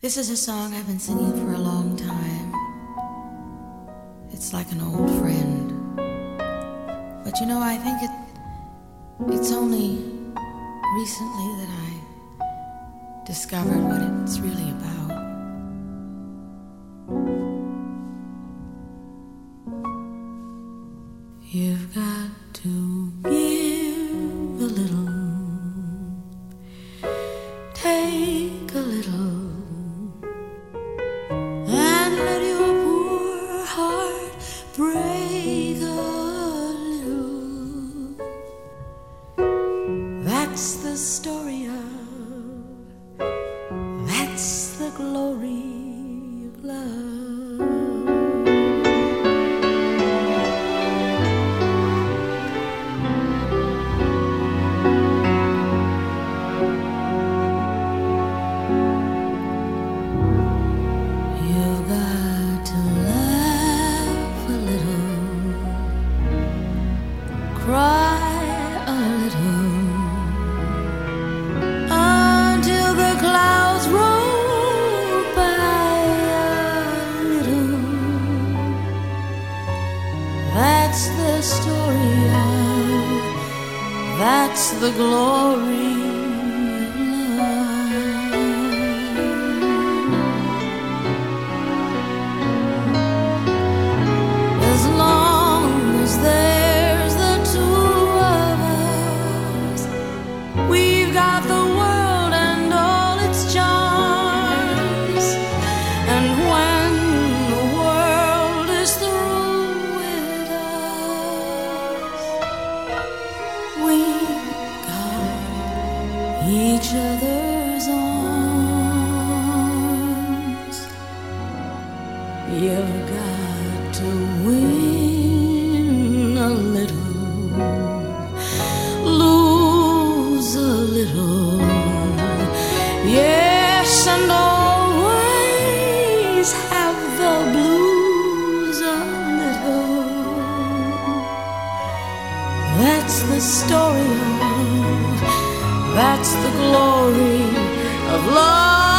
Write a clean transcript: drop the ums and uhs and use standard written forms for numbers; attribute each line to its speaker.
Speaker 1: This is a song I've been singing for a long time. It's like an old friend. But you know, I think it's only recently that I discovered what it's really about. You've got to give a little, take a little, and let your poor heart break a little. That's the story of, that's the glory of love. That's the story of, that's the glory of love. As long as there's the two of us, we've got the world and all its charms. And when the world is through with we've got each other's arms. You've got to win a little, lose a little, yes, and always have the blues a little. That's the story of, that's the glory of love.